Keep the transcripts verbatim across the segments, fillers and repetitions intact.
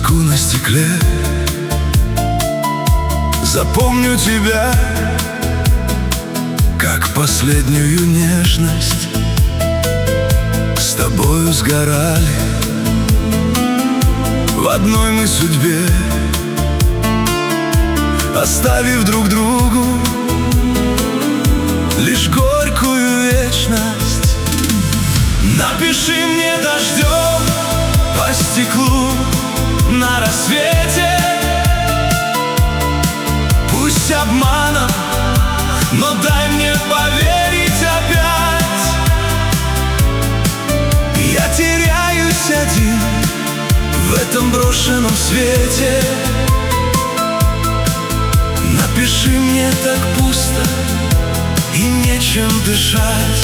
тоску на стекле. Запомню тебя как последнюю нежность. С тобою сгорали в одной мы судьбе, оставив друг другу лишь горькую вечность. Напиши мне дождем по стеклу на рассвете, пусть обманом, но дай мне поверить опять. Я теряюсь один в этом брошенном свете. Напиши мне так пусто и нечем дышать.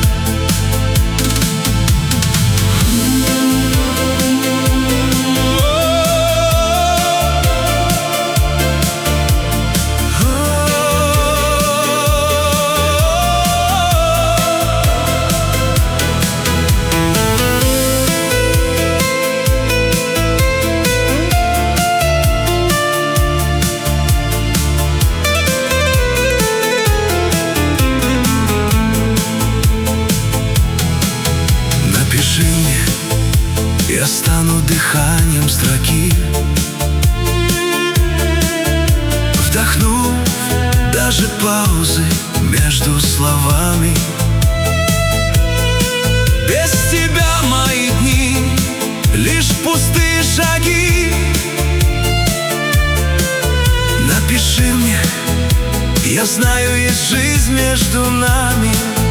Я стану дыханием строки, вдохну даже паузы между словами. Без тебя мои дни лишь пустые шаги. Напиши мне, я знаю, есть жизнь между нами.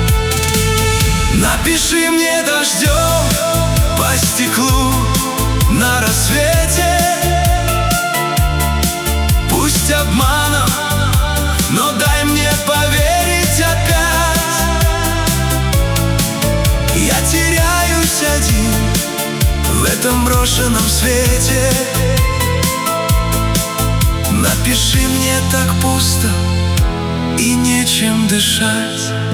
Напиши мне дождем по стеклу на рассвете, пусть обманом, но дай мне поверить опять. Я теряюсь один в этом брошенном свете. Напиши мне так пусто и нечем дышать.